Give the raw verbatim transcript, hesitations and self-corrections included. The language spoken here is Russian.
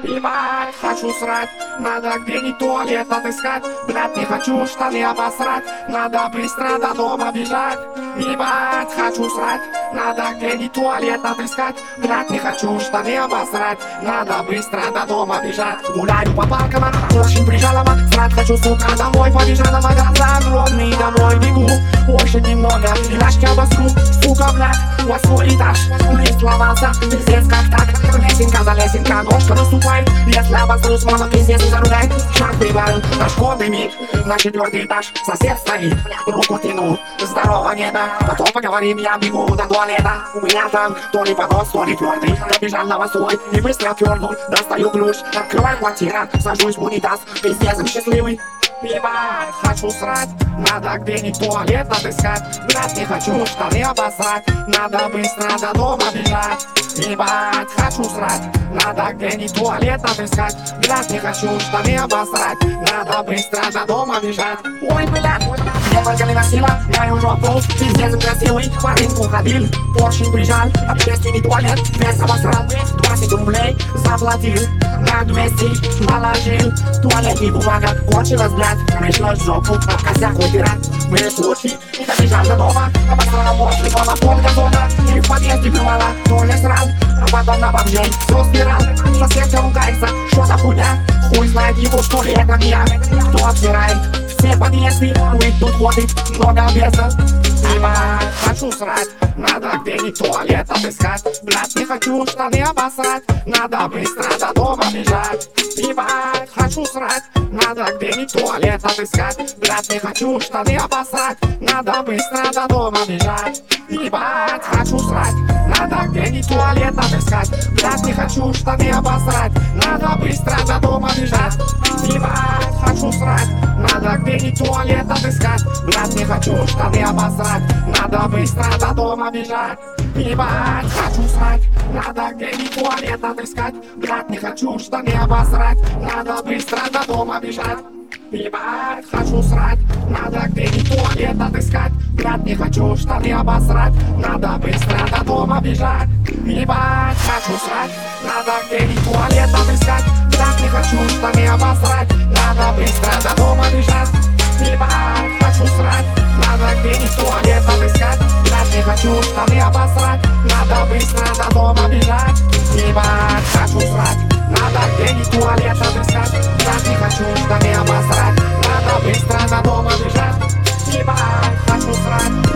Ебать, хочу срать, надо где-нибудь туалет отыскать. Блять, не хочу штаны обосрать, надо быстро до дома бежать. Ебать, хочу срать, надо где-нибудь туалет отыскать. Блять, не хочу штаны обосрать, надо быстро до дома бежать. Гуляю по паркам, очень прижалово, срать хочу, сука, домой побежала. Глаза огромные, домой бегу, очень немного, иначе обосру. Сука, блять, восьмой этаж, лист сломался, пиздец как так. Лесенка за лесенка, ножка наступает. Если обосрусь, мама пиздец не заругает. Шаг прибавил, наш кодный миг. На четвертый этаж сосед стоит, руку тяну, здорово небо. Потом поговорим, я бегу до туалета. У меня там то ли поднос, то ли твердый. Набежал на восьмой и быстро отвернул. Достаю ключ, открываю квартиру, сажусь в унитаз, пиздец счастливый. Ебать, хочу срать, надо где-нибудь туалет отыскать. Блять, не хочу штаны обосрать, надо быстро до дома бежать. Ебать, хочу срать, надо где-нибудь туалет отыскать. Блять, не хочу штаны обосрать, надо быстро до дома бежать. Ой, блять, я только не носила, я уже отполз, пиздец красивый. По рынку ходил, очень приезжал, общественный туалет, весь обосрал. Двадцать рублей заплатил, на двести положил. Туалетный бумага кончилась, блядь. Пришлось жопу об косяк вытирать. Были случаи, и добежал до дома, обосрала после дома пол газона. И в подъезде бывало, то ли срал, а потом на бомжей все сбирал. Соседка ругается, что за хуйня, хуй знает его, что ли это я. Кто обсирает все подъезды, мы тут ходит много бездна. Ебать, хочу срать, надо где-нибудь туалет отыскать. Блять, не хочу штаны обосрать, надо быстро до дома бежать. Ебать, хочу срать, надо где-нибудь туалет отыскать. Блять, не хочу штаны обосрать, надо быстро до дома бежать. Ебать, хочу срать, надо где-нибудь туалет отыскать. Блять, не хочу штаны обосрать, надо быстро до дома бежать. Ебать, хочу срать, надо где-нибудь туалет отыскать. Блять, не хочу штаны обосрать, надо быстро до дома бежать. Ебать, хочу срать, надо где-нибудь туалет отыскать. Блять, не хочу штаны обосрать, надо быстро до дома бежать. Ебать, хочу срать, надо где-нибудь туалет отыскать. Блять, не хочу штаны обосрать, надо быстро до дома бежать. Ебать, хочу срать, надо где-нибудь туалет отыскать. Блять, не хочу штаны обосрать, надо быстро до дома бежать. Ебать, хочу срать, надо где-нибудь туалет отыскать. Блять, не хочу штаны обосрать, надо быстро до дома бежать. Ебать, хочу срать, надо где-нибудь туалет отыскать. Блять, не хочу штаны обосрать, надо быстро до дома бежать. Ебать, хочу срать.